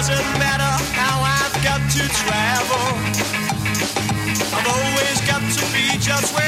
doesn't matter how I've got to travel. I've always got to be just where